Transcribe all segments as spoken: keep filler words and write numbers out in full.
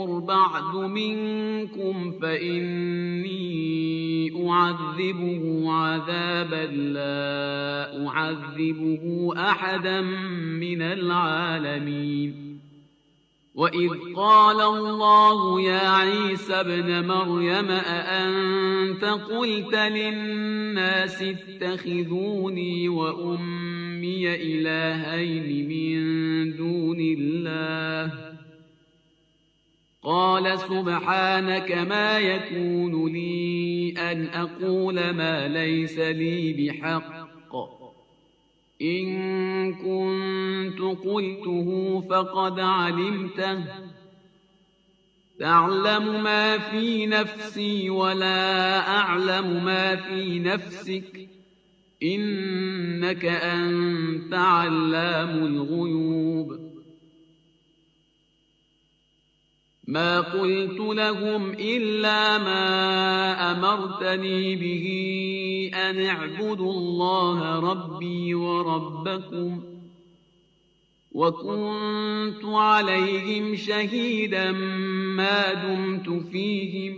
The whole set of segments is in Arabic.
بعد منكم فإني أعذبه عذابا لا أعذبه أحدا من العالمين. وإذ قال الله يا عيسى ابن مريم أأنت قلت للناس اتخذوني وأمي إلهين من دون الله؟ قال سبحانك ما يكون لي أن أقول ما ليس لي بحق، إن كنت قلته فقد علمته، تعلم ما في نفسي ولا أعلم ما في نفسك، إنك أنت علام الغيوب. ما قلت لهم إلا ما أمرتني به أن اعبدوا الله ربي وربكم، وكنت عليهم شهيدا ما دمت فيهم،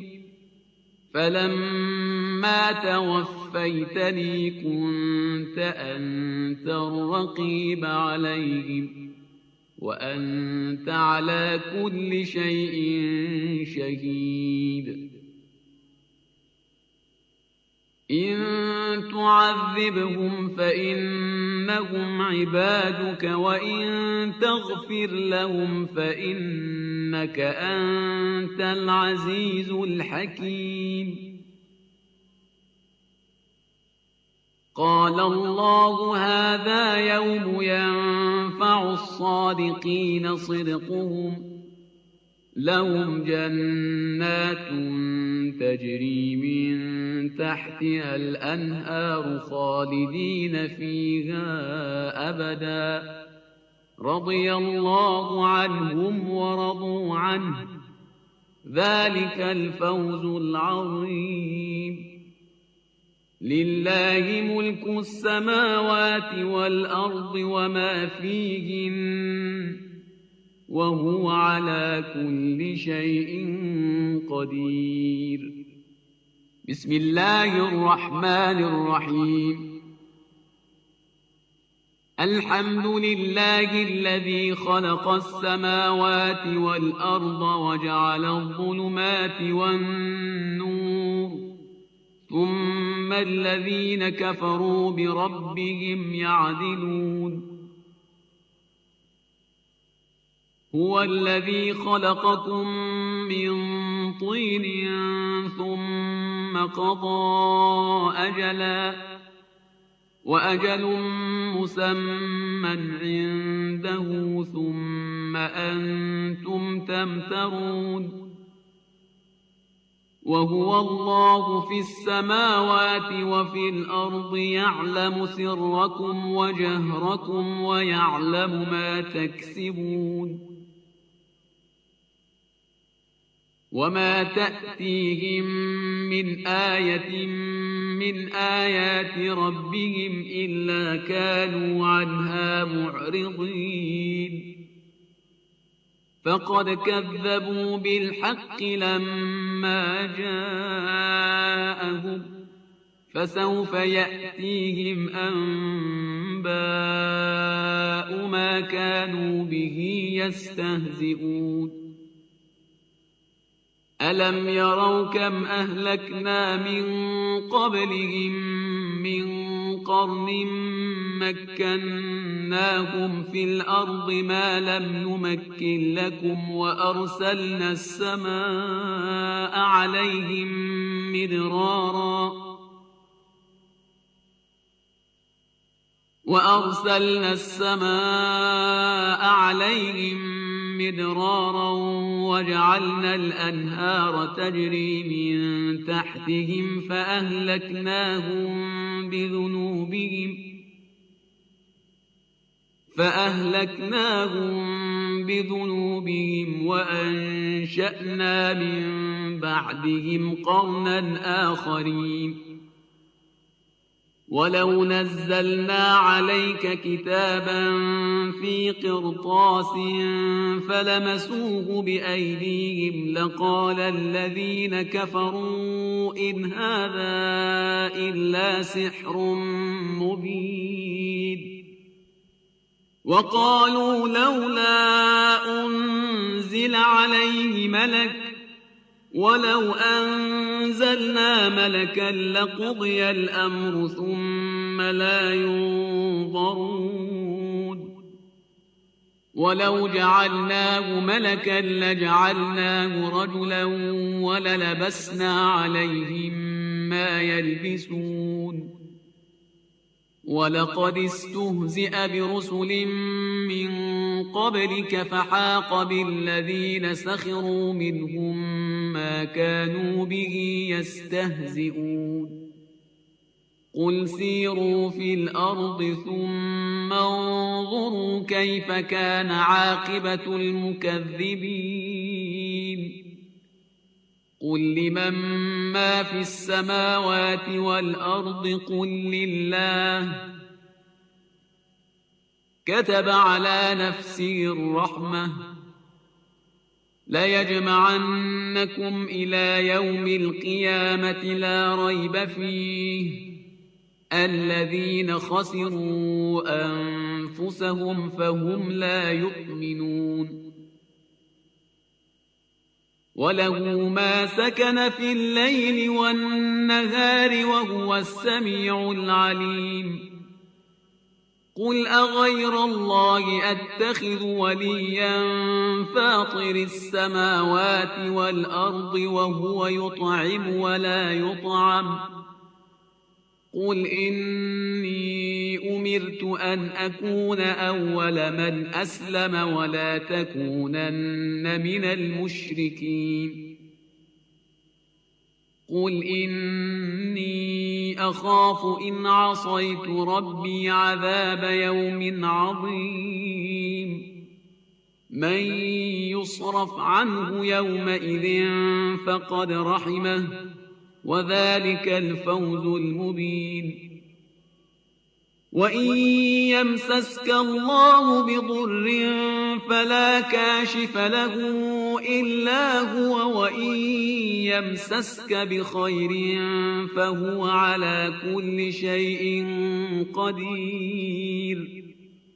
فلما توفيتني كنت أنت الرقيب عليهم، وأنت على كل شيء شهيد. إن تعذبهم فإنهم عبادك، وإن تغفر لهم فإنك أنت العزيز الحكيم. قال الله هذا يوم ينفع الصادقين صدقهم، لهم جنات تجري من تحتها الأنهار خالدين فيها أبدا، رضي الله عنهم ورضوا عنه، ذلك الفوز العظيم. لله ملك السماوات والأرض وما فيهن، وهو على كل شيء قدير. بسم الله الرحمن الرحيم. الحمد لله الذي خلق السماوات والأرض وجعل الظلمات والنور، ثم الذين كفروا بربهم يعدلون. هو الذي خلقكم من طين ثم قضى أجلا، وأجل مسمى عنده، ثم أنتم تمترون. وهو الله في السماوات وفي الأرض، يعلم سركم وجهركم ويعلم ما تكسبون. وما تأتيهم من آية من آيات ربهم إلا كانوا عنها معرضين. فقد كذبوا بالحق لما جاءهم، فسوف يأتيهم أنباء ما كانوا به يستهزئون. ألم يروا كم أهلكنا من قبلهم من قرن مكناهم في الأرض ما لم نمكن لكم، وأرسلنا السماء عليهم مدرارا وأرسلنا السماء عليهم مدرارا وجعلنا الأنهار تجري من تحتهم فأهلكناهم بذنوبهم فأهلكناهم بذنوبهم وأنشأنا من بعدهم قرنا آخرين. ولو نزلنا عليك كتابا في قرطاس فلمسوه بأيديهم لقال الذين كفروا إن هذا إلا سحر مبين وقالوا لولا أنزل عليه ملك ولو أنزلنا ملكا لقضي الأمر ثم لا ينظرون ولو جعلناه ملكا لجعلناه رجلا وللبسنا عليهم ما يلبسون ولقد استهزئ برسل من قبلك فحاق بالذين سخروا منهم ما كانوا به يستهزئون قل سيروا في الأرض ثم انظروا كيف كان عاقبة المكذبين قل لمن ما في السماوات والأرض قل لله كتب على نفسه الرحمة ليجمعنكم إلى يوم القيامة لا ريب فيه الذين خسروا أنفسهم فهم لا يؤمنون وله ما سكن في الليل والنهار وهو السميع العليم قل أغير الله أتخذ وليا فاطر السماوات والأرض وهو يطعم ولا يطعم قل إني أمرت أن أكون أول من أسلم ولا تكونن من المشركين قل إني أخاف إن عصيت ربي عذاب يوم عظيم من يصرف عنه يومئذ فقد رحمه وذلك الفوز المبين وإن يمسسك الله بضر فلا كاشف له إلا هو وإن يمسسك بخير فهو على كل شيء قدير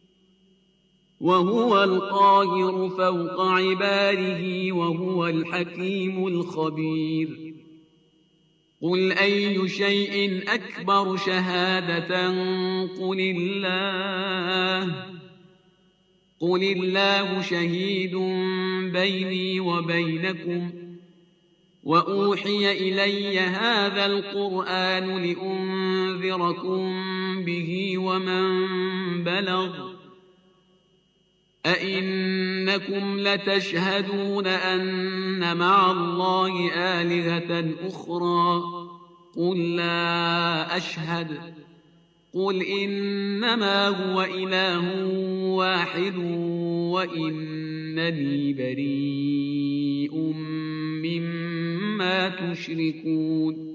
وهو القاهر فوق عباده وهو الحكيم الخبير قل أي شيء أكبر شهادة قل الله قل الله شهيد بيني وبينكم وأوحي إلي هذا القرآن لأنذركم به ومن بلغ أئنكم لتشهدون أن مع الله آلهة أخرى قل لا أشهد قل إنما هو إله واحد وإنني بريء مما تشركون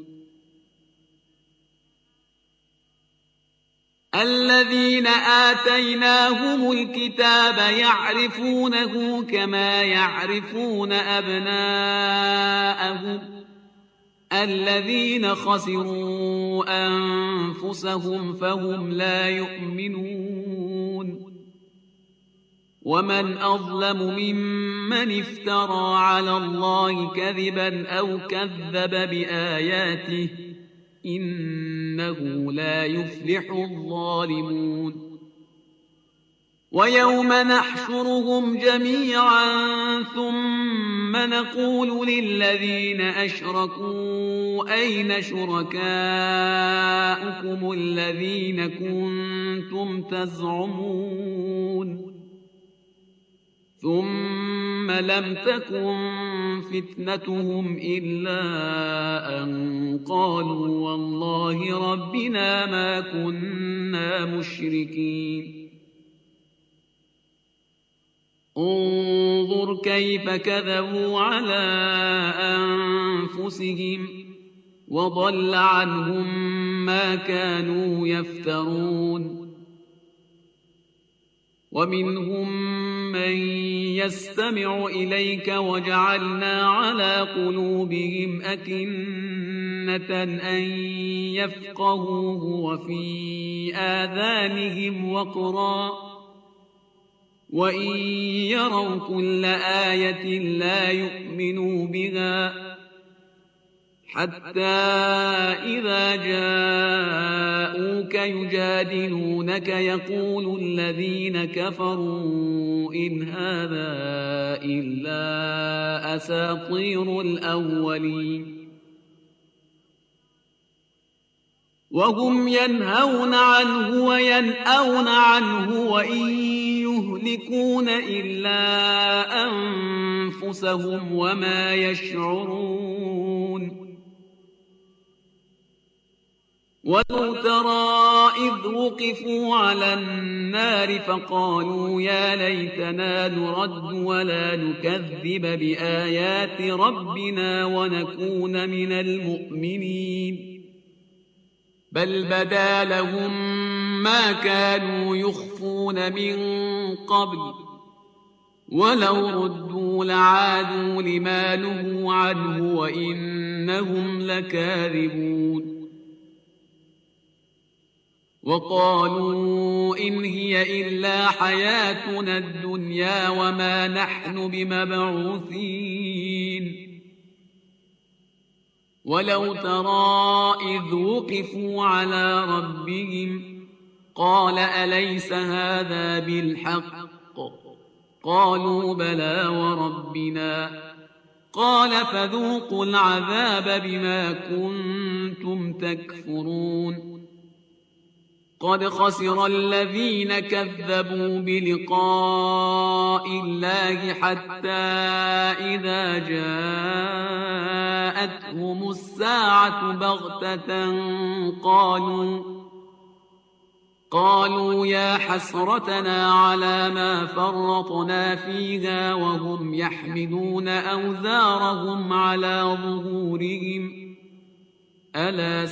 الذين آتيناهم الكتاب يعرفونه كما يعرفون أبناءهم الذين خسروا أنفسهم فهم لا يؤمنون ومن أظلم ممن افترى على الله كذبا أو كذب بآياته إنه لا يفلح الظالمون ويوم نحشرهم جميعا ثم نقول للذين أشركوا أين شركاؤكم الذين كنتم تزعمون ثم لم تكن فتنتهم إلا أن قالوا والله ربنا ما كنا مشركين انظر كيف كذبوا على أنفسهم وضل عنهم ما كانوا يفترون ومنهم من يستمع إليك وجعلنا على قلوبهم أكنة أن يفقهوه وفي آذانهم وقرا وإن يروا كل آية لا يؤمنوا بها حتى إذا جاءوك يجادلونك يقول الذين كفروا إن هذا إلا أساطير الأولين وهم ينهون عنه وينأون عنه وإن يهلكون إلا أنفسهم وما يشعرون ولو ترى إذ وقفوا على النار فقالوا يا ليتنا نرد ولا نكذب بآيات ربنا ونكون من المؤمنين بل بدا لهم ما كانوا يخفون من قبل ولو ردوا لعادوا لما نهوا عنه وإنهم لكاذبون وقالوا إن هي إلا حياتنا الدنيا وما نحن بمبعوثين ولو ترى إذ وقفوا على ربهم قال أليس هذا بالحق قالوا بلى وربنا قال فذوقوا العذاب بما كنتم تكفرون قد خسر الذين كذبوا بلقاء الله حتى إذا جاءتهم الساعة بغتة قالوا قالوا يا حسرتنا على ما فرطنا فيها وهم يحملون أوزارهم على ظهورهم ألا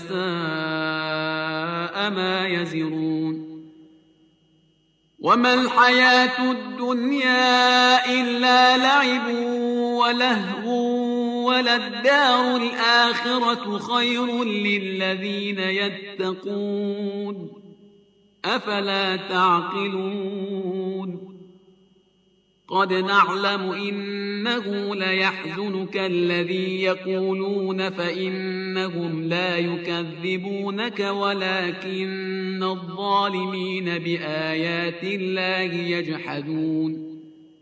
ساء ما يزرون وما الحياة الدنيا إلا لعب ولهو وللدار الآخرة خير للذين يتقون أفلا تعقلون قد نعلم إنه ليحزنك الذي يقولون فإنهم لا يكذبونك ولكن الظالمين بآيات الله يجحدون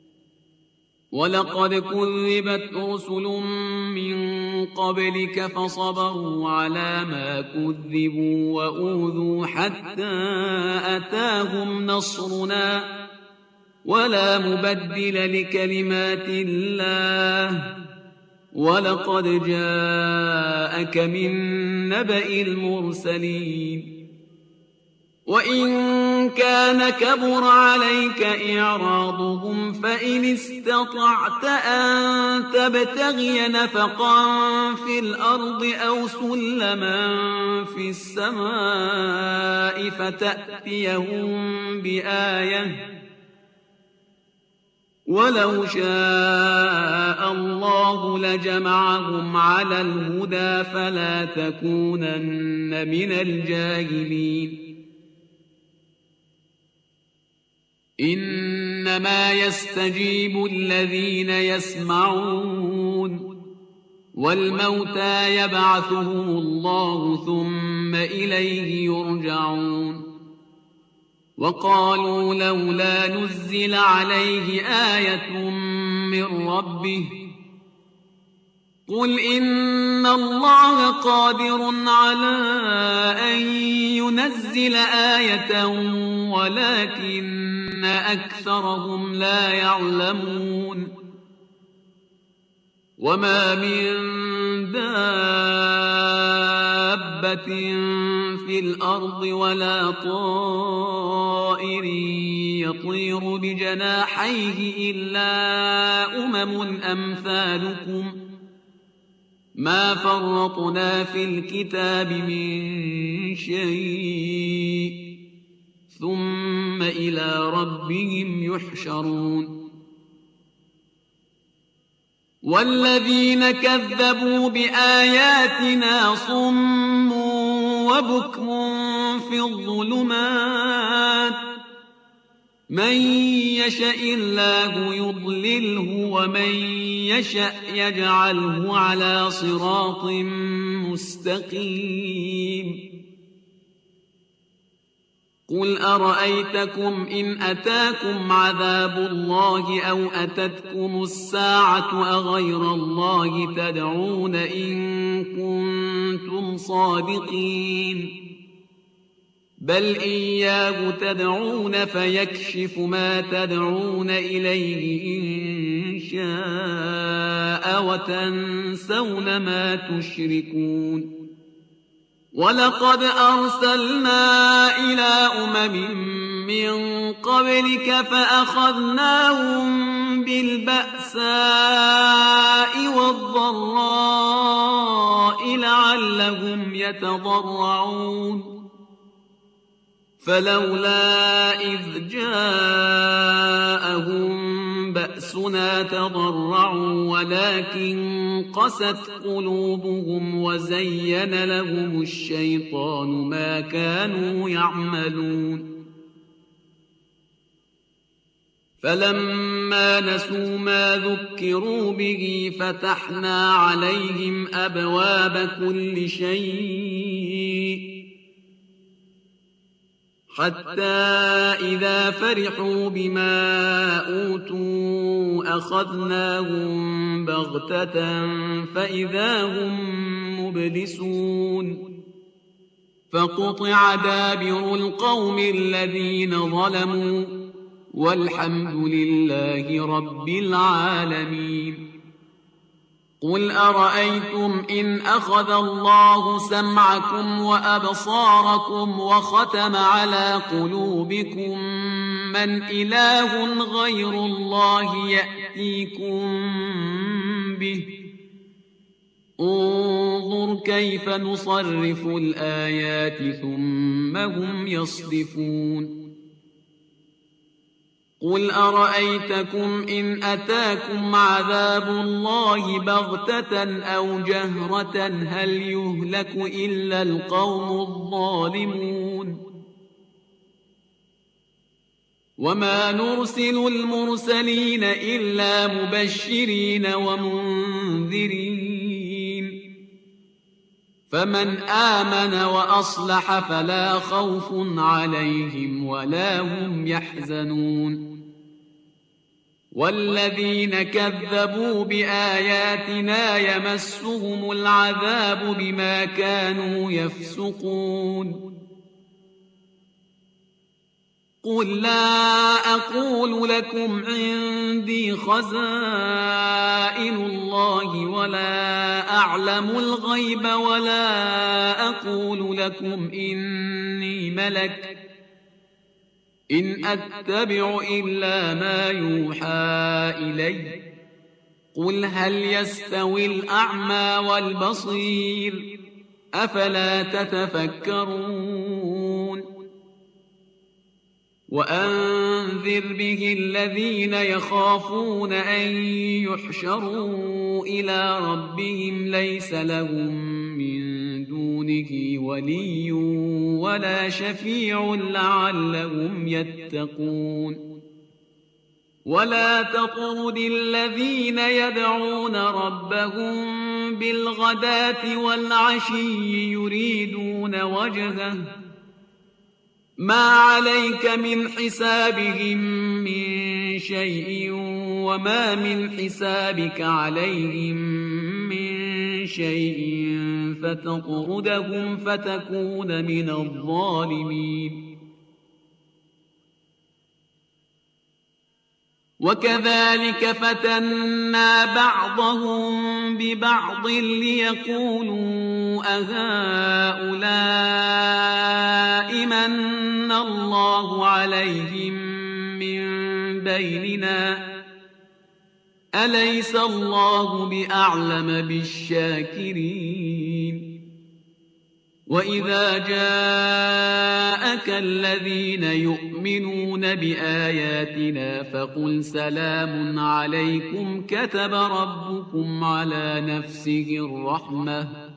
ولقد كذبت رسل من قبلك فصبروا على ما كذبوا وأوذوا حتى أتاهم نصرنا ولا مبدل لكلمات الله ولقد جاءك من نبأ المرسلين وإن كان كبر عليك إعراضهم فإن استطعت أن تبتغي نفقا في الأرض أو سلما في السماء فتأتيهم بآية ولو شاء الله لجمعهم على الهدى فلا تكونن من الجاهلين إنما يستجيب الذين يسمعون والموتى يبعثهم الله ثم إليه يرجعون وقالوا لولا نزل عليه آية من ربه قل إن الله قادر على أن ينزل آية ولكن أكثرهم لا يعلمون وما من دابة في الأرض ولا طائر يطير بجناحيه إلا أمم أمثالكم ما فرطنا في الكتاب من شيء ثم إلى ربهم يحشرون والذين كذبوا بآياتنا صم وبكم في الظلمات من يشاء الله يضلله ومن يشاء يجعله على صراط مستقيم قل أرأيتكم إن أتاكم عذاب الله أو أتتكم الساعة أغير الله تدعون إن كنتم صادقين بل إياه تدعون فيكشف ما تدعون إليه إن شاء وتنسون ما تشركون ولقد أرسلنا إلى أمم من قبلك فأخذناهم بالبأساء والضراء لعلهم يتضرعون فلولا إذ جاءهم بأسنا تضرعوا ولكن قست قلوبهم وزين لهم الشيطان ما كانوا يعملون فلما نسوا ما ذكروا به فتحنا عليهم أبواب كل شيء حتى إذا فرحوا بما أوتوا أخذناهم بغتة فإذا هم مبلسون فقطع دابر القوم الذين ظلموا والحمد لله رب العالمين قل أرأيتم إن أخذ الله سمعكم وأبصاركم وختم على قلوبكم من إله غير الله يأتيكم به انظر كيف نصرف الآيات ثم هم يصدفون قل أرأيتكم إن أتاكم عذاب الله بغتة أو جهرة هل يهلك إلا القوم الظالمون وما نرسل المرسلين إلا مبشرين ومنذرين فمن آمن وأصلح فلا خوف عليهم ولا هم يحزنون والذين كذبوا بآياتنا يمسهم العذاب بما كانوا يفسقون قل لا أقول لكم عندي خزائن الله ولا أعلم الغيب ولا أقول لكم إني ملك إن أتبع إلا ما يوحى إلي قل هل يستوي الأعمى والبصير أفلا تتفكرون وأنذر به الذين يخافون أن يحشروا إلى ربهم ليس لهم من دونه ولي ولا شفيع لعلهم يتقون ولا تطرد الذين يدعون ربهم بالغداة والعشي يريدون وجهه ما عليك من حسابهم من شيء وما من حسابك عليهم من شيء فتطردهم فتكون من الظالمين وكذلك فتنا بعضهم ببعض ليقولوا أهؤلاء من الله عليهم من بيننا أليس الله بأعلم بالشاكرين وإذا جاءك الذين يؤمنون بآياتنا فقل سلام عليكم كتب ربكم على نفسه الرحمة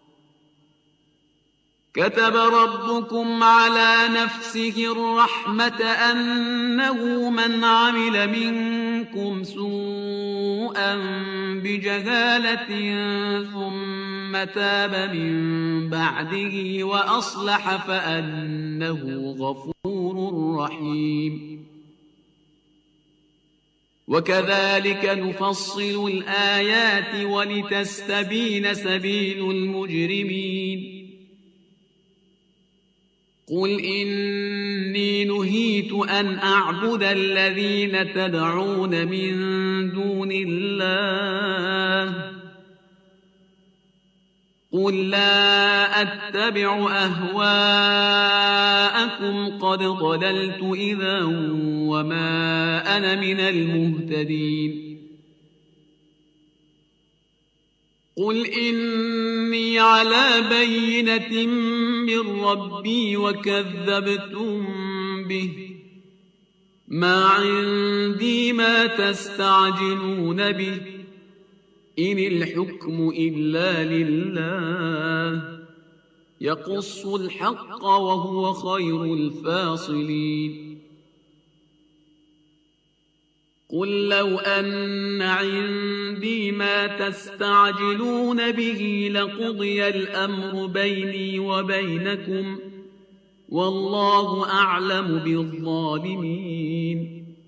كتب ربكم على نفسه الرحمة أنه من عمل منكم سوءا بجهالة ثم تاب من بعده وأصلح فأنه غفور رحيم. وكذلك نفصل الآيات ولتستبين سبيل المجرمين. قل إني نهيت أن أعبد الذين تدعون من دون الله قل لا أتبع أهواءكم قد ضللت إذا وما أنا من المهتدين. قل إني على بينة من ربي وكذبتم به ما عندي ما تستعجلون به إن الحكم إلا لله يقص الحق وهو خير الفاصلين. قل لو أن عندي ما تستعجلون به لقضي الأمر بيني وبينكم والله أعلم بالظالمين.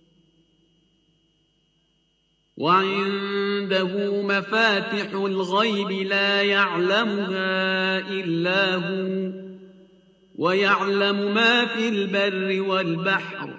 وعنده مفاتح الغيب لا يعلمها إلا هو ويعلم ما في البر والبحر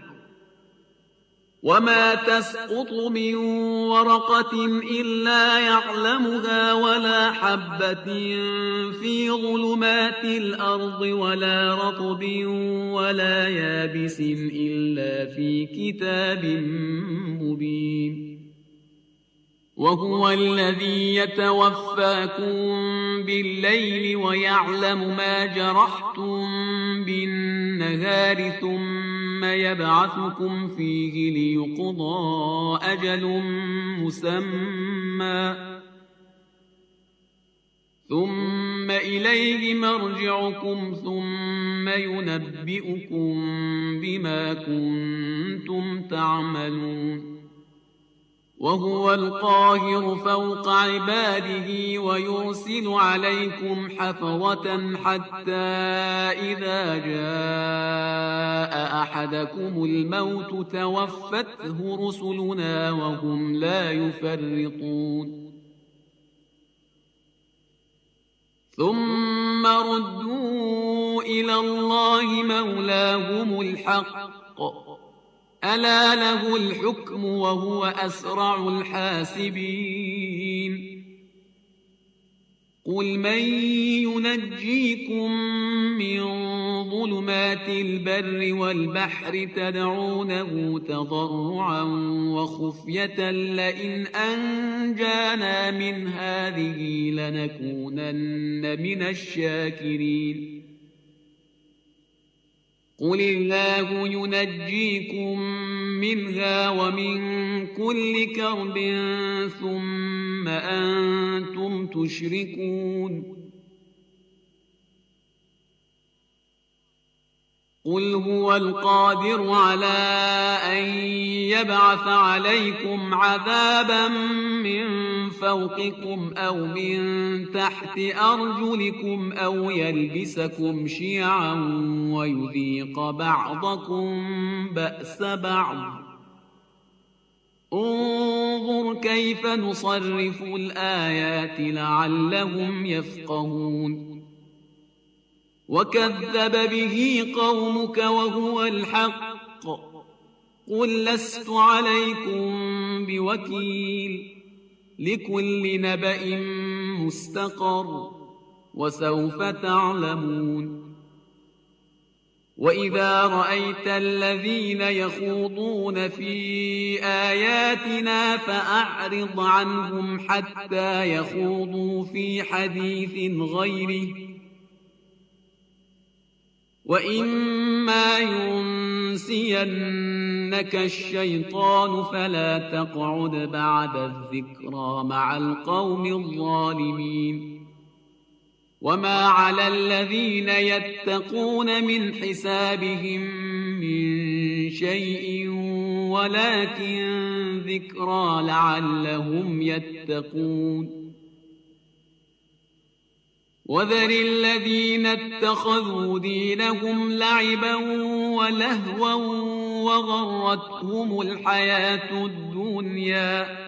وما تسقط من ورقة إلا يعلمها ولا حبة في ظلمات الأرض ولا رطب ولا يابس إلا في كتاب مبين. وهو الذي يتوفاكم بالليل ويعلم ما جرحتم بالنهار ثم يبعثكم فيه ليقضى أجل مسمى ثم إليه مرجعكم ثم ينبئكم بما كنتم تعملون. وهو القاهر فوق عباده ويرسل عليكم حفظة حتى إذا جاء أحدكم الموت توفته رسلنا وهم لا يفرطون. ثم ردوا إلى الله مولاهم الحق ألا له الحكم وهو أسرع الحاسبين. قل من ينجيكم من ظلمات البر والبحر تدعونه تضرعا وخفية لئن أنجانا من هذه لنكونن من الشاكرين. قل الله ينجيكم منها ومن كل كرب ثم أنتم تشركون. قل هو القادر على أن يبعث عليكم عذابا من فوقكم أو من تحت أرجلكم أو يلبسكم شيعا ويذيق بعضكم بأس بعض. انظر كيف نصرف الآيات لعلهم يفقهون. وكذب به قومك وهو الحق قل لست عليكم بوكيل لكل نبأ مستقر وسوف تعلمون. وإذا رأيت الذين يخوضون في آياتنا فأعرض عنهم حتى يخوضوا في حديث غيره وإما ينسينك الشيطان فلا تقعد بعد الذكرى مع القوم الظالمين وما على الذين يتقون من حسابهم من شيء ولكن ذكرى لعلهم يتقون وذر الذين اتخذوا دينهم لعبا ولهوا وغرتهم الحياة الدنيا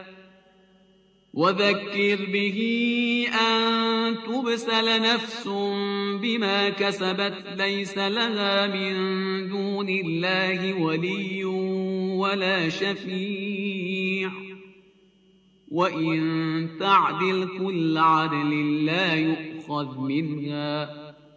وذكر به أن تبسل نفس بما كسبت ليس لها من دون الله ولي ولا شفيع وإن تعدل كل عدل لا يؤخذ منها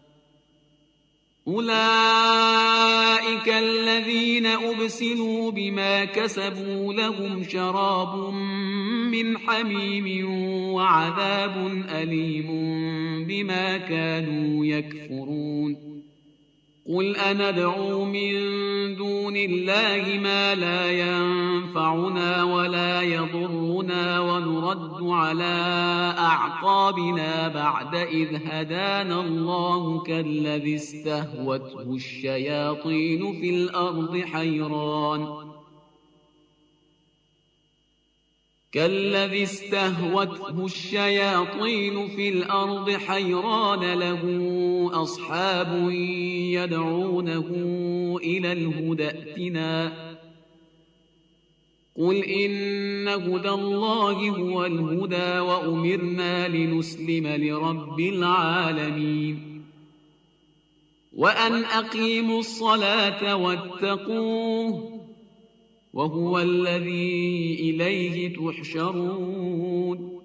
أولئك الذين أبسلوا بما كسبوا لهم شراب من حميم وعذاب أليم بما كانوا يكفرون قل أندعو من دون الله ما لا ينفعنا ولا يضرنا ونرد على أعقابنا بعد إذ هدانا الله كالذي استهوته الشياطين في الأرض حيران كالذي استهوته الشياطين في الأرض حيران له أصحاب يدعونه إلى الهدى ائتنا قل إن هدى الله هو الهدى وأمرنا لنسلم لرب العالمين وأن أقيموا الصلاة واتقوه وهو الذي إليه تحشرون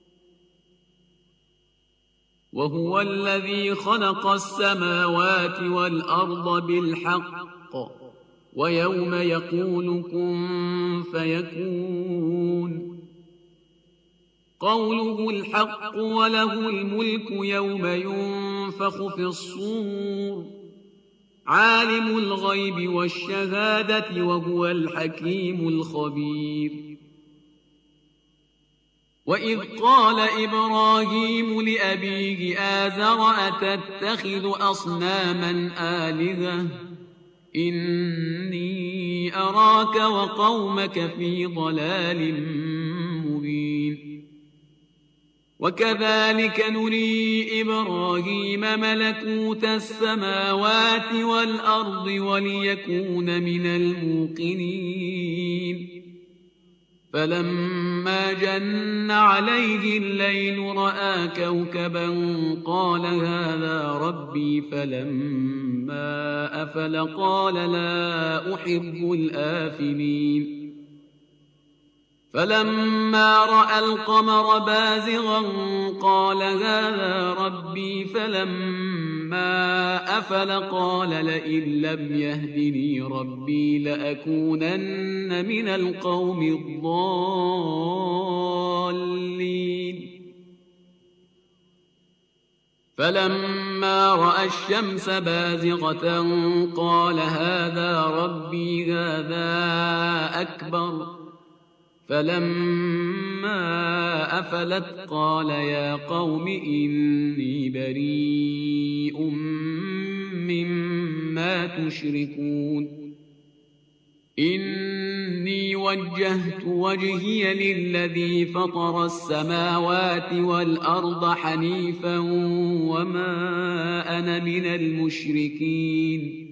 وهو الذي خلق السماوات والأرض بالحق ويوم يقول كن فيكون قوله الحق وله الملك يوم ينفخ في الصور عالم الغيب والشهادة وهو الحكيم الخبير وإذ قال إبراهيم لأبيه آزر أتتخذ أصناما آلهة إني أراك وقومك في ضلال مبين وكذلك نري إبراهيم ملكوت السماوات والأرض وليكون من الموقنين فلما جن عليه الليل رأى كوكبا قال هذا ربي فلما أفل قال لا أحب الآفلين فلما رأى القمر بازغا قال هذا ربي فلما أفل قال لئن لم يهدني ربي لأكونن من القوم الضالين فلما رأى الشمس بازغة قال هذا ربي هذا أكبر فلما أفلت قال يا قوم إني بريء مما تشركون إني وجهت وجهي للذي فطر السماوات والأرض حنيفا وما أنا من المشركين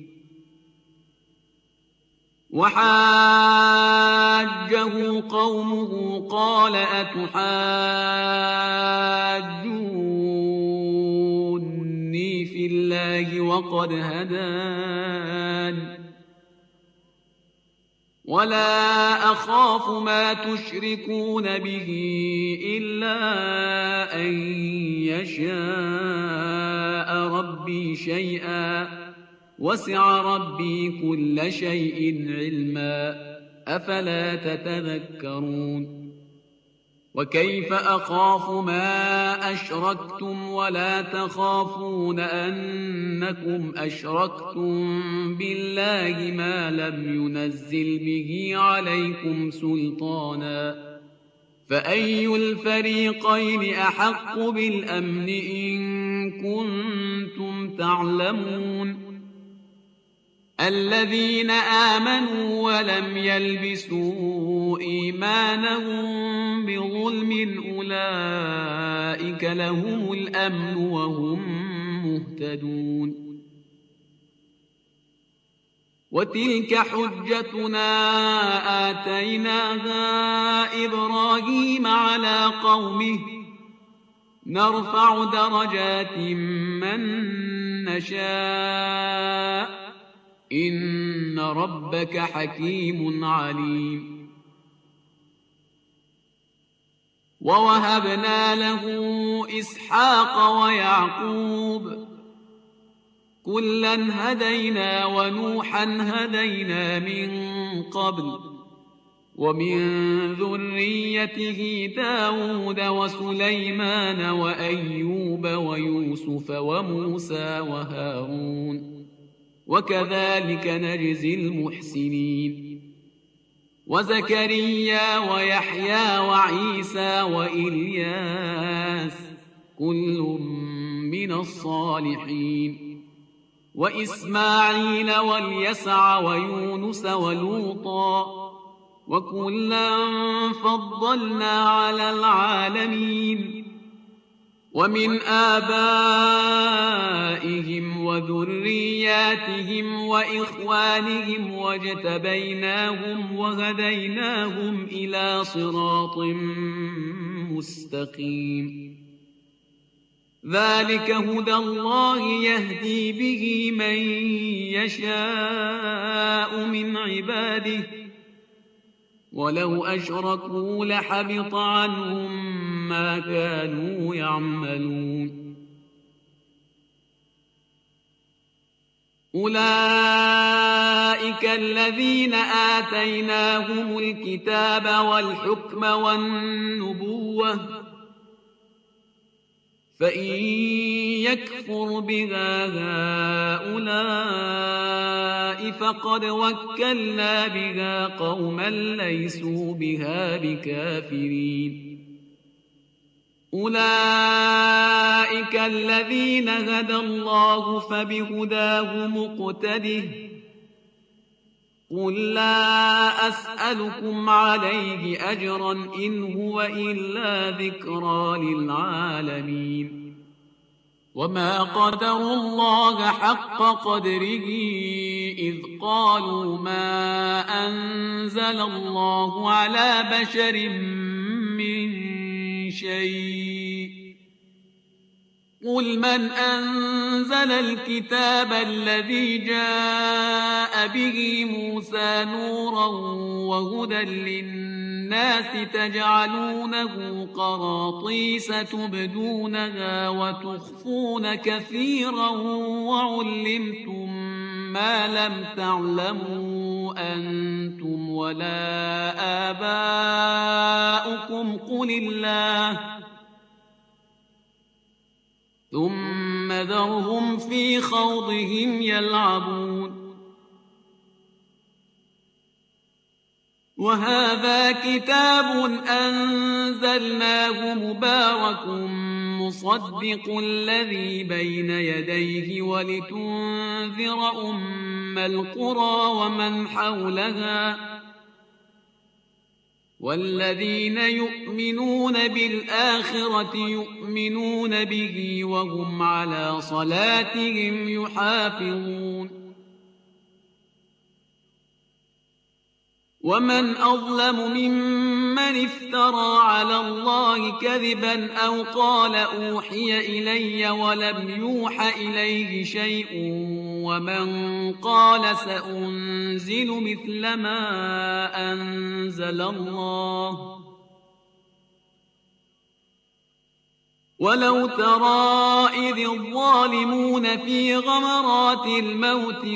وحاجه قومه قال أتحاجوني في الله وقد هدان ولا أخاف ما تشركون به إلا أن يشاء ربي شيئا وسع ربي كل شيء علما أفلا تتذكرون وكيف أخاف ما أشركتم ولا تخافون أنكم أشركتم بالله ما لم ينزل به عليكم سلطانا فأي الفريقين أحق بالأمن إن كنتم تعلمون الذين آمنوا ولم يلبسوا إيمانهم بظلم أولئك لهم الأمن وهم مهتدون وتلك حجتنا آتيناها إبراهيم على قومه نرفع درجات من نشاء إن ربك حكيم عليم ووهبنا له إسحاق ويعقوب كلا هدينا ونوحا هدينا من قبل ومن ذريته داود وسليمان وأيوب ويوسف وموسى وهارون وكذلك نجزي المحسنين وزكريا ويحيى وعيسى وإلياس كل من الصالحين وإسماعيل واليسع ويونس ولوطا وكلا فضلنا على العالمين ومن آبائهم وذرياتهم وإخوانهم واجتبيناهم وهديناهم إلى صراط مستقيم ذلك هدى الله يهدي به من يشاء من عباده ولو أشركوا لحبط عنهم ما كانوا يعملون أولئك الذين آتيناهم الكتاب والحكم والنبوة فإن يكفر بها هؤلاء فقد وكلنا بها قوما ليسوا بها بكافرين أولئك الذين هدى الله فبهداه مقتده قل لا أسألكم عليه أجرا إن هو إلا ذكرى للعالمين وما قدروا الله حق قدره إذ قالوا ما أنزل الله على بشر من شيء قل من أنزل الكتاب الذي جاء به موسى نورا وهدى للناس تجعلونه قراطيس تبدونها وتخفون كثيرا وعلمتم ما لم تعلموا أنتم ولا آباؤكم قل الله ثم ذرهم في خوضهم يلعبون وهذا كتاب أنزلناه مبارك مصدق الذي بين يديه ولتنذر أم القرى ومن حولها والذين يؤمنون بالآخرة يؤمنون به وهم على صلاتهم يحافظون ومن أظلم ممن افترى على الله كذبا أو قال أوحي إلي ولم يوح إليه شيء ومن قال سأنزل مثل ما أنزل الله ولو ترى إذ الظالمون في غمرات الموت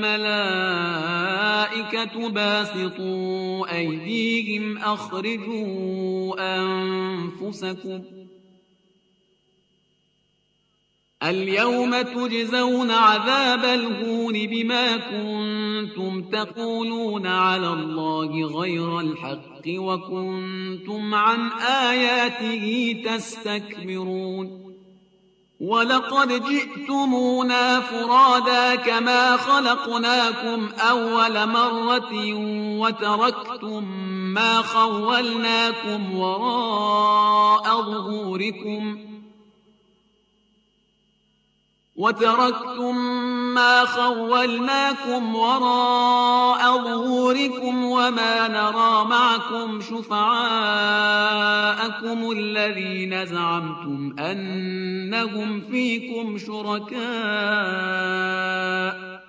والملائكة باسطوا أيديهم أخرجوا أنفسكم اليوم تجزون عذاب الهون بما كنتم تقولون على الله غير الحق وكنتم عن آياته تستكبرون ولقد جئتمونا فرادا كما خلقناكم أول مرة وتركتم ما خولناكم وراء ظهوركم وتركتم ما خولناكم وراء ظهوركم وما نرى معكم شفعاءكم الذين زعمتم أنهم فيكم شركاء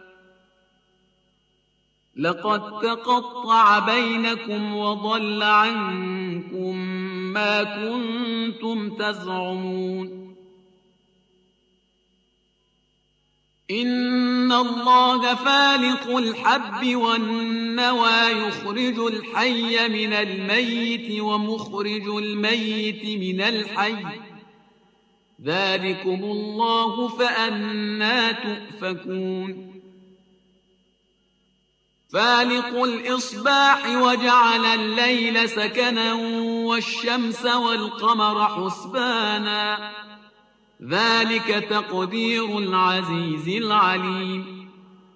لقد تقطع بينكم وضل عنكم ما كنتم تزعمون إن الله فالق الحب والنوى يخرج الحي من الميت ومخرج الميت من الحي ذلكم الله فأنى تؤفكون فالق الإصباح وجعل الليل سكنا والشمس والقمر حسبانا ذلك تقدير العزيز العليم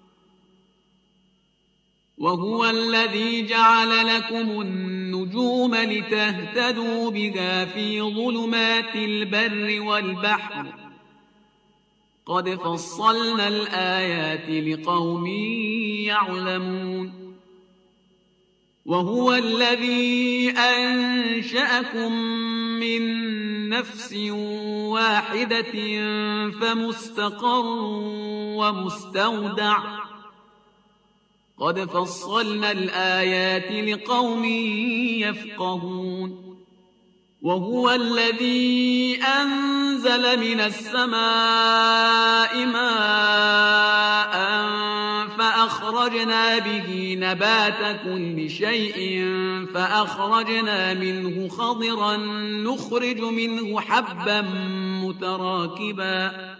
وهو الذي جعل لكم النجوم لتهتدوا بها في ظلمات البر والبحر قد فصلنا الآيات لقوم يعلمون وهو الذي أنشأكم من نفس واحدة فمستقر ومستودع قد فصلنا الآيات لقوم يفقهون وهو الذي أنزل من السماء ماء فأخرجنا به نبات كل شيء فأخرجنا منه خضرا نخرج منه حبا متراكبا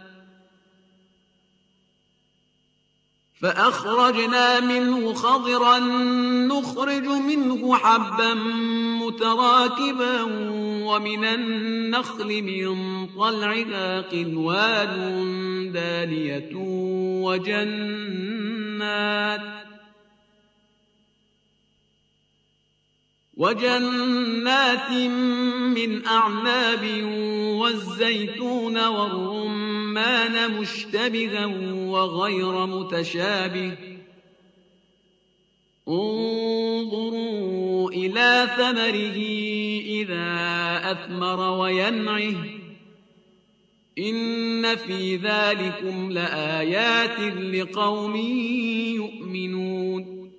فأخرجنا منه خضرا نخرج منه حبا متراكبا ومن النخل من طلعها قنوان دانية وجنات وجنات من أعناب والزيتون والرمان مشتبها وغير متشابه انظروا إلى ثمره إذا أثمر وينعه إن في ذلكم لآيات لقوم يؤمنون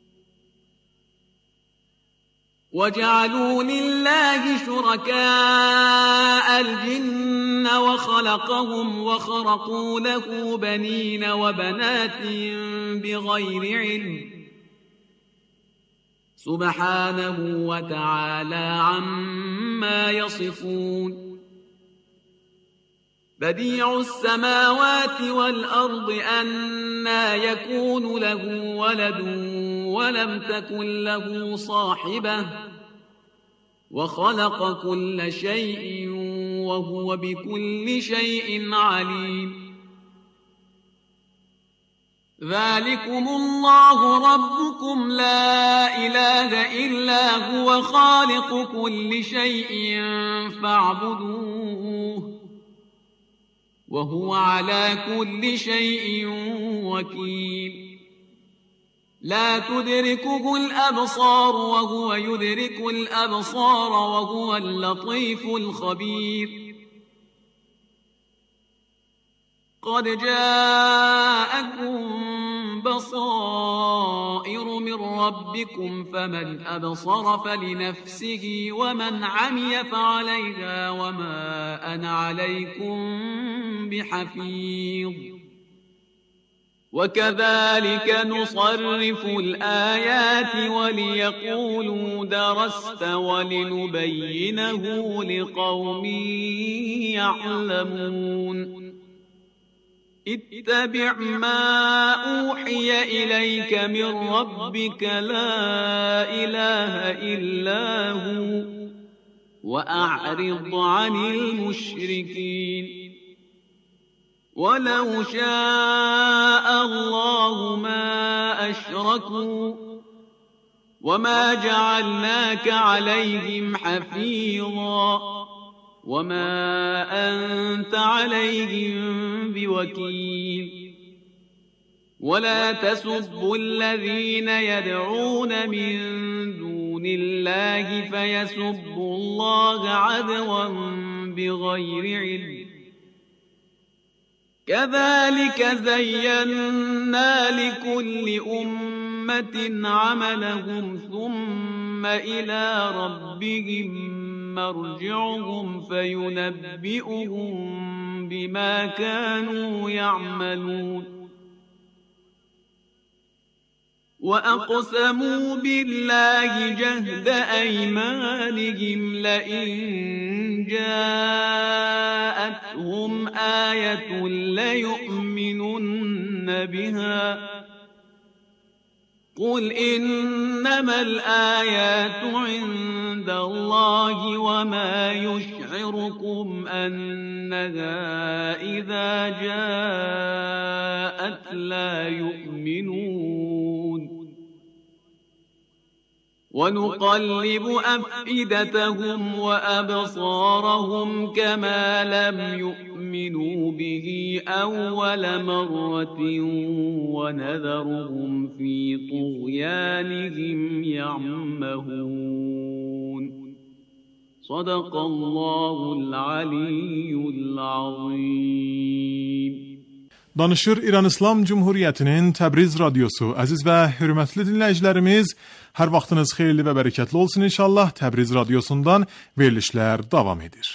وجعلوا لله شركاء الجن وخلقهم وخرقوا له بنين وبنات بغير علم سبحانه وتعالى عما يصفون بديع السماوات والأرض أنى يكون له ولد ولم تكن له صاحبة وخلق كل شيء وهو بكل شيء عليم ذلكم الله ربكم لا إله إلا هو خالق كل شيء فاعبدوه وهو على كل شيء وكيل لا تدركه الأبصار وهو يدرك الأبصار وهو اللطيف الخبير قد جاءكم بصائر من ربكم فمن أبصر فلنفسه ومن عمي فعليها وما أنا عليكم بحفيظ وكذلك نصرف الآيات وليقولوا درست ولنبينه لقوم يعلمون اتبع ما أوحي إليك من ربك لا إله إلا هو وأعرض عن المشركين ولو شاء الله ما أشركوا وما جعلناك عليهم حفيظا وما أنت عليهم بوكيل ولا تسبوا الذين يدعون من دون الله فيسبوا الله عدوا بغير علم كذلك زينا لكل أمة عملهم ثم إلى ربهم مرجعهم فينبئهم بما كانوا يعملون وأقسموا بالله جهد أيمانهم لئن جاءتهم آية ليؤمنن بها قل إنما الآيات عند الله وما يشعركم أنها إذا جاءت لا يؤمنون ونقلب أفئدتهم وأبصارهم كما لم يؤمنوا به أول مرة ونذرهم في طغيانهم يعمهون صدق الله العلي العظيم. Danışır İran İslam Cumhuriyyətinin Təbriz radiosu. Əziz və hörmətli dinləyicilərimiz, hər vaxtınız xeyirli və bərəkətli olsun inşallah. Təbriz radiosundan verilişlər davam edir.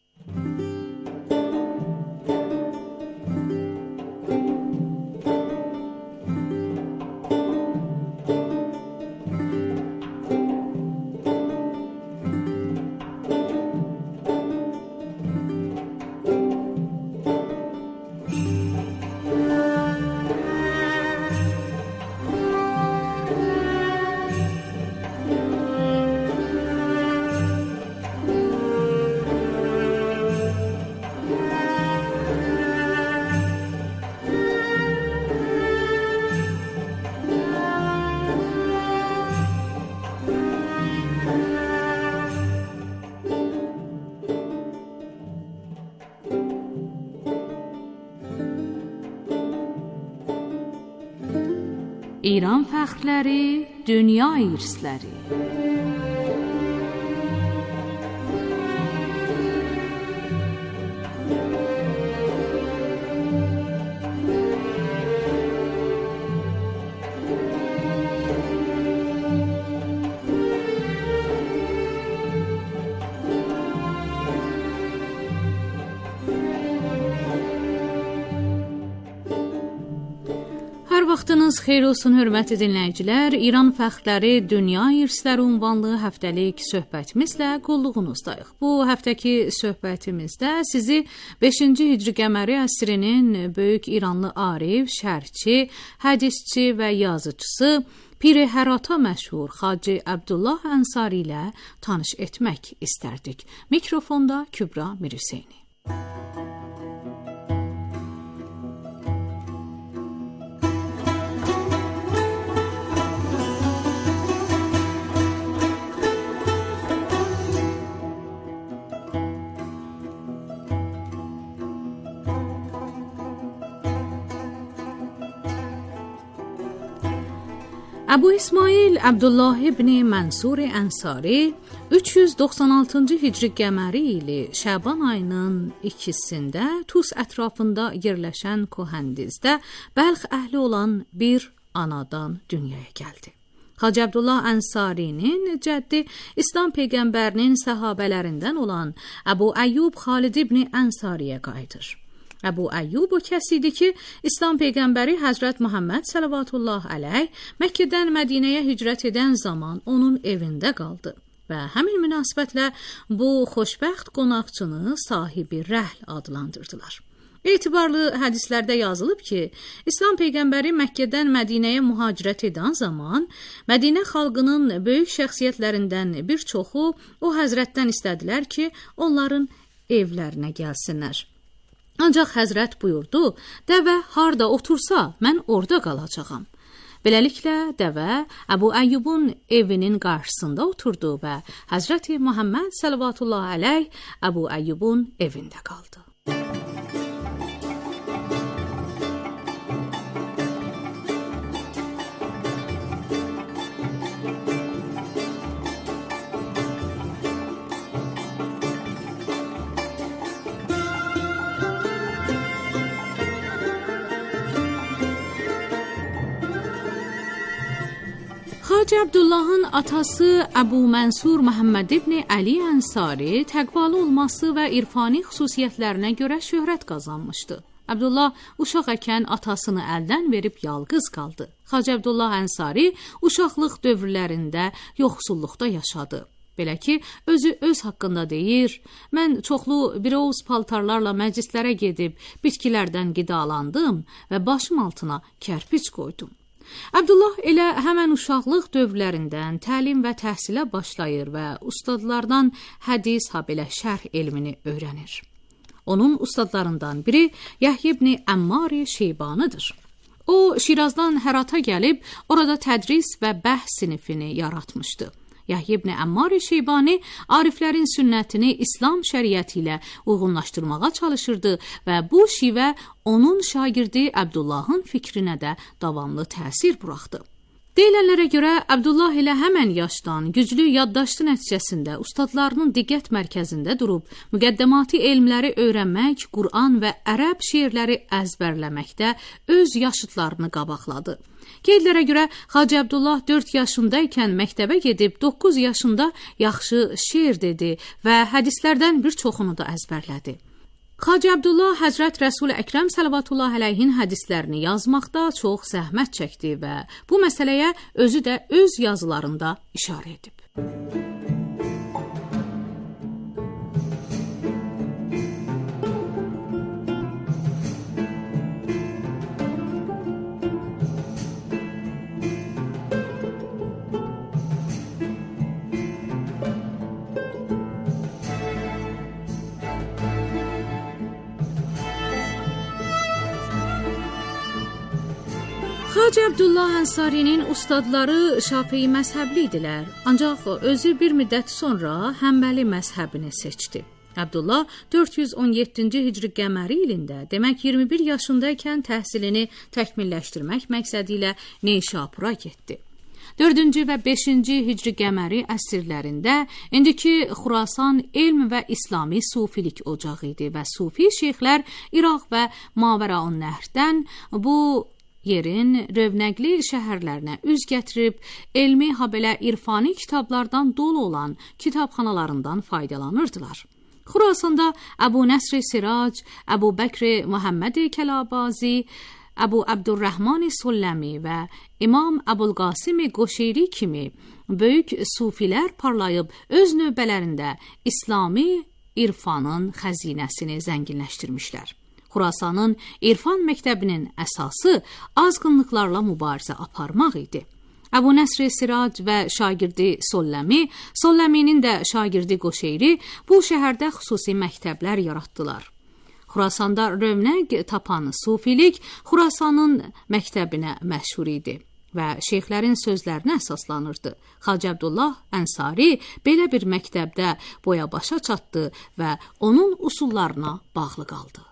İran fəxrləri, dünya irsləri. Vaxtınız xeyir olsun, hörmətli dinləyicilər. İran fəxrləri, dünya irsləri ünvanlı həftəlik söhbətimizlə qulluğunuzdayıq. Bu həftəki söhbətimizdə sizi beşinci hicri qəməri əsrinin böyük İranlı arif, şərhçi, hədisçi və yazıcısı Pir-i Hərata məşhur Xacə Abdullah Ənsari ilə tanış etmək istərdik. Mikrofonda Kübra Mirhüseyni. Əbu İsmail Abdullah ibn Mansur Ənsari üç yüz doxsan altıncı hicri qəməri ili Şaban ayının ikisində Tus ətrafında yerləşən Kohandizdə Bəlx əhli olan bir anadan dünyaya gəldi. Hacı Abdullah Ənsarinin cəddi İslam peyğəmbərinin səhabələrindən olan Əbu Əyyub Xalid ibn Ənsariyə qayıdır. Əbu Əyyub o kəs idi ki, İslam peyğəmbəri Həzrət Muhammed sallallahu əleyh Məkkədən Mədinəyə hicrət edən zaman onun evində qaldı və həmin münasibətlə bu xoşbəxt qonaqçını sahibi rəhl adlandırdılar. Etibarlı hədislərdə yazılıb ki, İslam peyğəmbəri Məkkədən Mədinəyə mühacirət edən zaman Mədinə xalqının böyük şəxsiyyətlərindən bir çoxu o həzrətdən istədilər ki, onların evlərinə gəlsinlər. Ancaq həzrət buyurdu, dəvə harda otursa, mən orada qalacağam. Beləliklə, dəvə Əbu Əyyubun evinin qarşısında oturdu və Həzrəti Muhammed sallallahu əleyh Əbu Əyyubun evində qaldı. Hacı Abdullahın atası Əbu Mənsur Məhəmməd ibn Əli Ənsari təqvalı olması və irfani xüsusiyyətlərinə görə şöhrət qazanmışdı. Abdullah uşaq ikən atasını əldən verib yalqız qaldı. Hacı Abdullah Ənsari uşaqlıq dövrlərində yoxsulluqda yaşadı. Belə ki, özü öz haqqında deyir, mən çoxlu biroz paltarlarla məclislərə gedib bitkilərdən qidalandım və başım altına kərpic qoydum. Abdullah elə həmən uşaqlıq dövrlərindən təlim və təhsilə başlayır və ustadlardan hədis, habelə şərh elmini öyrənir. Onun ustadlarından biri Yahya ibn Əmmar Şeybanıdır. O, Şirazdan Hərata gəlib, orada tədris və bəhs sinifini yaratmışdı. Yahya ibn Əmmar Şeybani ariflərin sünnətini İslam şəriəti ilə uyğunlaşdırmağa çalışırdı və bu şivə onun şagirdi Abdullahın fikrinə də davamlı təsir buraxdı. Deyilənlərə görə Abdullah ilə həmən yaşdan güclü yaddaşdı nəticəsində ustadlarının diqqət mərkəzində durub, müqəddəmati elmləri öyrənmək, Qur'an və ərəb şeirləri əzbərləməkdə öz yaşıtlarını qabaqladı. Qeydlərə görə Hacı Abdullah dörd yaşındaykən məktəbə gedib, doqquz yaşında yaxşı şeir dedi və hədislərdən bir çoxunu da əzbərlədi. Hacı Abdullah Həzrət Rəsul Əkrəm sallallahu əleyhin hədislərini yazmaqda çox zəhmət çəkdi və bu məsələyə özü də öz yazılarında işarə edib. Hacı Abdullah Ənsarinin ustadları Şafii məzhəbli idilər, ancaq özü bir müddət sonra Həmbəli məzhəbini seçdi. Abdullah dörd yüz on yeddinci hicri qəməri ilində, demək iyirmi bir yaşındaykən təhsilini təkmilləşdirmək məqsədi ilə Neyşapura getdi. dördüncü və beşinci hicri qəməri əsrlərində indiki Xurasan elm və İslami sufilik ocağı idi və sufi şeyxlər İraq və Mavəraun-Nəhrdən bu yerin rövnəqli şəhərlərinə üz gətirib, elmi, habelə irfani kitablardan dolu olan kitabxanalarından faydalanırdılar. Xurasanda Əbu Nəsr Sirac, Əbu Bəkr Muhammed Kəlabazi, Əbu Abdurrahman Sulləmi və İmam Əbulqasim Qoşeyri kimi böyük sufilər parlayıb öz növbələrində İslami irfanın xəzinəsini zənginləşdirmişlər. Xurasanın irfan məktəbinin əsası azğınlıqlarla mübarizə aparmaq idi. Əbu Nəsr Sirac və şagirdi Solləmi, Solləminin də şagirdi Qoşeyri bu şəhərdə xüsusi məktəblər yaratdılar. Xurasanda rövnəq tapan sufilik Xurasanın məktəbinə məşhur idi və şeyxlərin sözlərinə əsaslanırdı. Hacı Abdullah Ənsari belə bir məktəbdə boya başa çatdı və onun usullarına bağlı qaldı.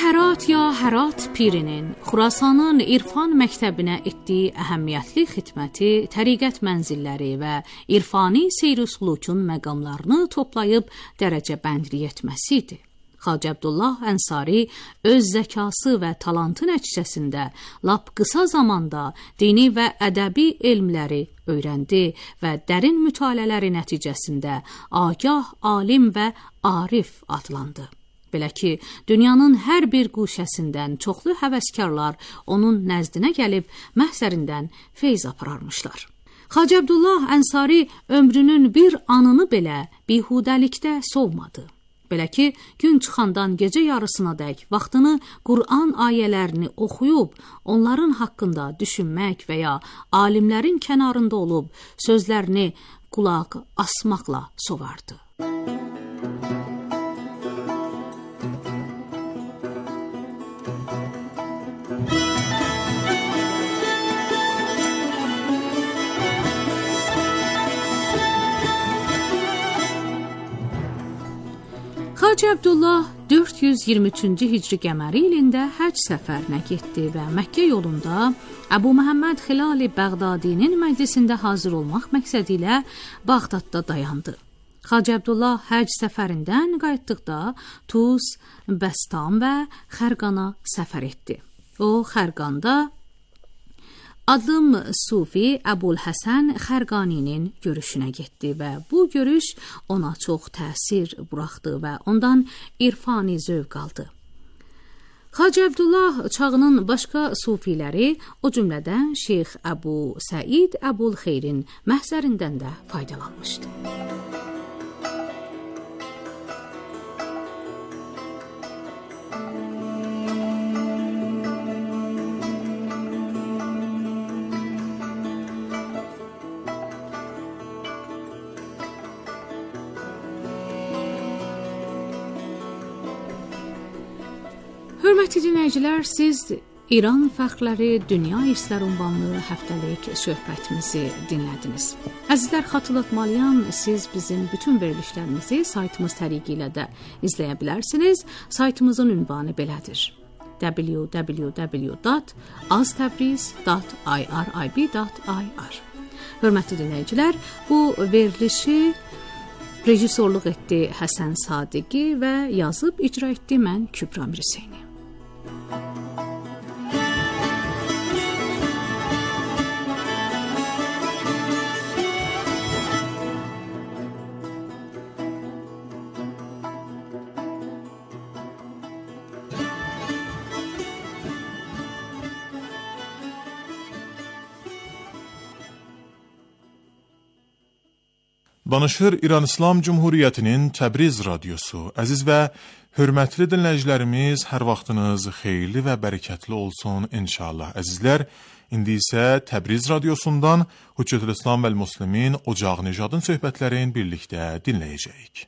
Hərat ya Hərat pirinin Xurasanın İrfan məktəbinə etdiyi əhəmiyyətli xidməti, təriqət mənzilləri və irfani seyr-ü-sülukun məqamlarını toplayıb dərəcəbəndlik etməsi idi. Xacə Abdullah Ənsari öz zəkası və talantı nəticəsində lap qısa zamanda dini və ədəbi elmləri öyrəndi və dərin mütaliələri nəticəsində agah, alim və arif adlandı. Belə ki, dünyanın hər bir quşəsindən çoxlu həvəskarlar onun nəzdinə gəlib məhzərindən feyz apararmışlar. Xacə Abdullah Ənsari ömrünün bir anını belə bihudəlikdə sovmadı. Belə ki, gün çıxandan gecə yarısınadək vaxtını Qur'an ayələrini oxuyub, onların haqqında düşünmək və ya alimlərin kənarında olub sözlərini qulaq asmaqla sovardı. Xacə Abdullah dörd yüz iyirmi üçüncü hicri qəməri ilində həcc səfərinə getdi və Məkkə yolunda Əbu Məhəmməd Xilali Bəğdadinin məclisində hazır olmaq məqsədi ilə Bağdadda dayandı. Xacə Abdullah həcc səfərindən qayıtdıqda Tuz, Bəstam və Xərqana səfər etdi. O, Xərqanda Adım Sufi Əbul Həsən Xərqaninin görüşünə getdi və bu görüş ona çox təsir buraxdı və ondan irfani zövq aldı. Xacə Abdullah çağının başqa sufiləri, o cümlədən Şeyx Əbu Səid Əbul Xeyrin məhzərindən də faydalanmışdı. Hörmətli dinləyicilər, siz İran fəxrləri dünya irsləri ünvanlı həftəlik söhbətimizi dinlədiniz. Əzizlər, xatırlatmalıyam, siz bizim bütün verilişlərimizi saytımız təriqi ilə də izləyə bilərsiniz. Saytımızın ünvanı belədir: w w w dot aztabriz dot i r i b dot i r. Hörmətli dinləyicilər, bu verilişi rejissorluq etdi Həsən Sadiqi və yazıb icra etdi mən Kübra Mirseyni. Danışır İran İslam Cumhuriyyətinin Təbriz radiosu. Əziz və hörmətli dinləyicilərimiz, hər vaxtınız xeyirli və bərəkətli olsun inşallah. Əzizlər, indi isə Təbriz radiosundan Hüccətül-İslam vəl-Müslimin Ocaq Nijadın söhbətlərini birlikdə dinləyəcəyik.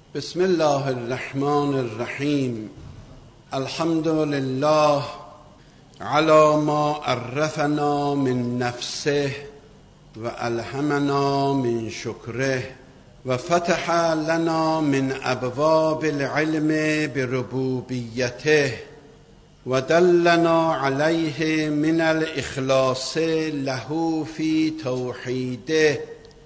Bismillahirrahmanirrahim. Elhamdülillah ala ma arrafana min nefsih وألهمنا من شكره وفتح لنا من أبواب العلم بربوبيته ودلنا عليه من الإخلاص له في توحيده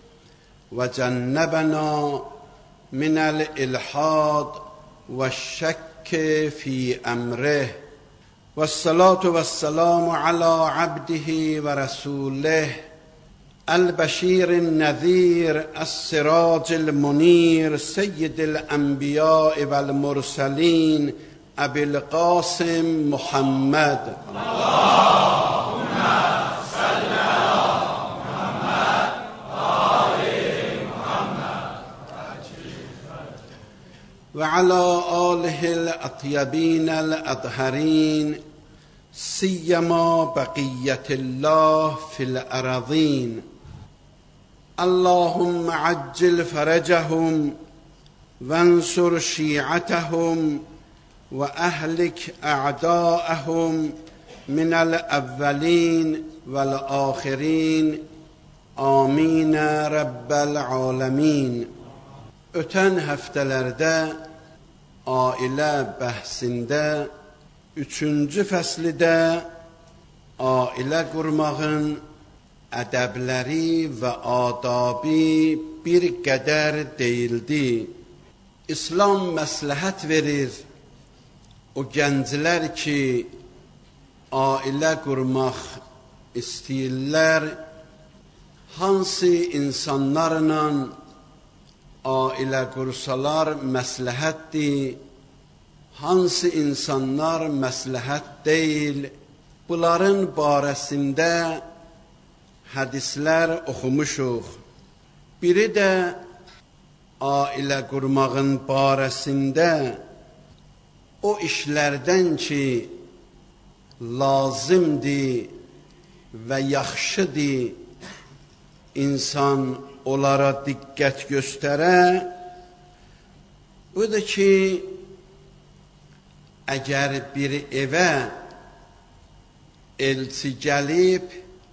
وجنبنا من الإلحاد والشك في أمره والصلاة والسلام على عبده ورسوله البشير النذير السراج المنير سيد الأنبياء والمرسلين أبي القاسم محمد اللهم صل على محمد وآل محمد وعلى آله الأطيبين الأطهرين سيما بقية الله في الأراضين اللهم عجل فرجهم وانصر شيعتهم وأهلك أعداءهم من الأولين والآخرين آمين رب العالمين. Ötən həftələrdə ailə bəhsində üçüncü fəslidə ailə qurmağın ədəbləri və adabı bir qədər deyildi. İslam məsləhət verir o gənclər ki, ailə qurmaq istəyirlər, hansı insanlarla ailə qursalar məsləhətdir, hansı insanlar məsləhət deyil, bunların barəsində hədislər oxumuşuq. Biri də ailə qurmağın barəsində o işlərdən ki, lazımdır və yaxşıdır, insan onlara diqqət göstərə, budur ki, əgər bir evə elçi gəlib,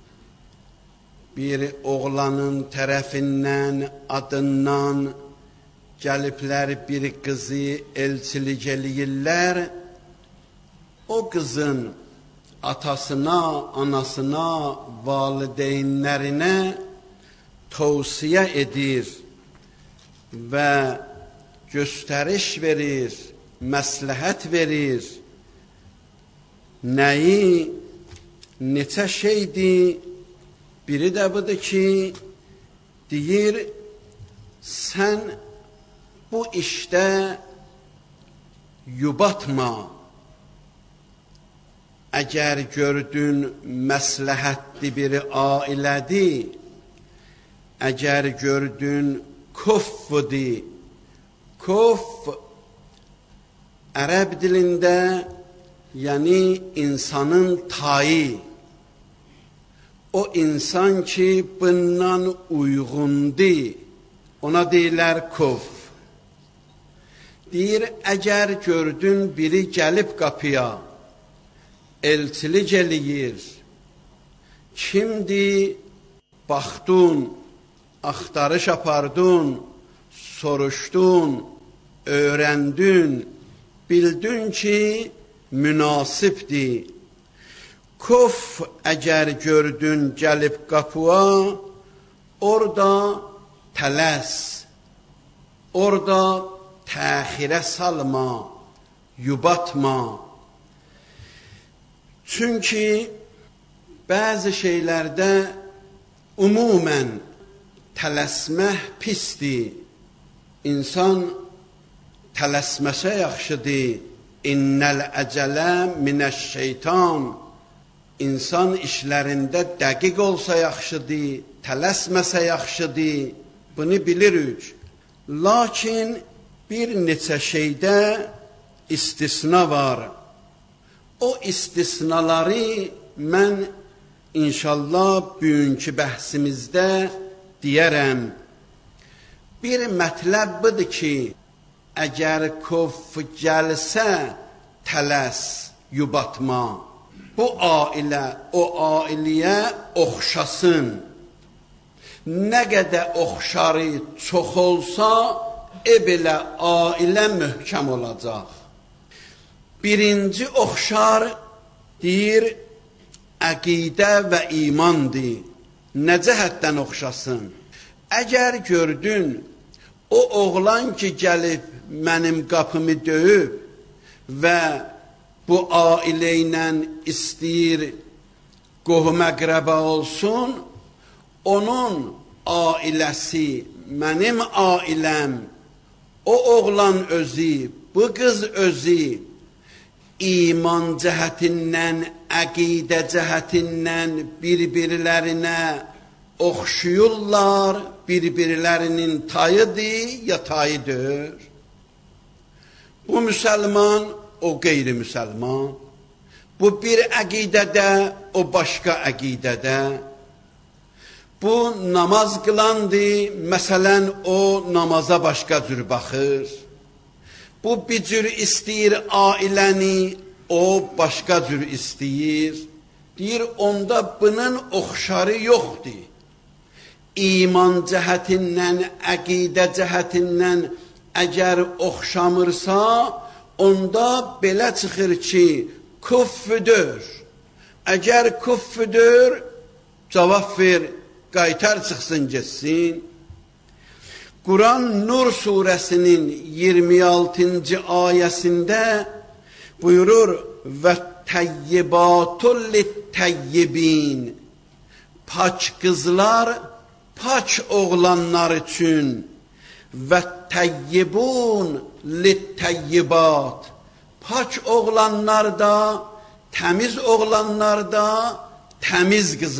bir oğlanın tərəfindən, adından gəliblər bir qızı elçilik eləyirlər, o qızın atasına, anasına, valideynlərinə tövsiyə edir və göstəriş verir, məsləhət verir. Nəyi, neçə şeydir? Biri də budur ki, deyir, sən bu işdə yubatma. Əgər gördün məsləhətli bir ailədir, əgər gördün kuffudir, kuff ərəb dilində yəni insanın tayı, o insan ki bundan uyğundur, ona deyirlər kuff. Deyir, əgər gördün biri gəlib qapıya, elçilik eləyir, kimdir, baxdun, axtarış apardın, soruşdun, öyrəndin, bildin ki, münasibdir. Kuf əgər gördün gəlib qapıya, orada tələs, orada təxirə salma, yubatma. Çünki bəzi şeylərdə ümumən tələsmək pisdir. İnsan tələsməsə yaxşıdır. İnnəl əcələ minəş-şeytan. İnsan işlərində dəqiq olsa yaxşıdır, tələsməsə yaxşıdır. Bunu bilirik. Lakin bir neçə şeydə istisna var. O istisnaları mən inşallah bugünkü bəhsimizdə deyərəm. Bir mətləb budur ki, əgər kuf gəlsə tələs, yubatma. Bu ailə o ailəyə oxşasın. Nə qədər oxşarı çox olsa, e belə ailə möhkəm olacaq. Birinci oxşar deyir, əqidə və imandır. Nə cəhətdən oxşasın? Əgər gördün, o oğlan ki gəlib mənim qapımı döyüb və bu ailə ilə istəyir qohum-əqrəba olsun, onun ailəsi, mənim ailəm, o oğlan özü, bu qız özü, iman cəhətindən, əqidə cəhətindən bir-birlərinə oxşuyurlar, bir-birlərinin tayıdır ya tayıdır. Bu müsəlman, o qeyri-müsəlman. Bu bir əqidədə, o başqa əqidədə. Bu namaz qılandır, məsələn, o namaza başqa cür baxır. Bu bir cür istəyir ailəni, o başqa cür istəyir. Deyir, onda bunun oxşarı yoxdur. İman cəhətindən, əqidə cəhətindən əgər oxşamırsa, onda belə çıxır ki, küffüdür. Eğer küffüdür, cevap ver, qaytar çıxsın getsin. Kur'an Nur suresinin yirmi altıncı ayesinde buyurur ve teyyibatul litteyyibin. Paç kızlar, paç oğlanlar için ve teyyibun litteyyibat. Paç oğlanlar da, temiz oğlanlar da, temiz kızlar.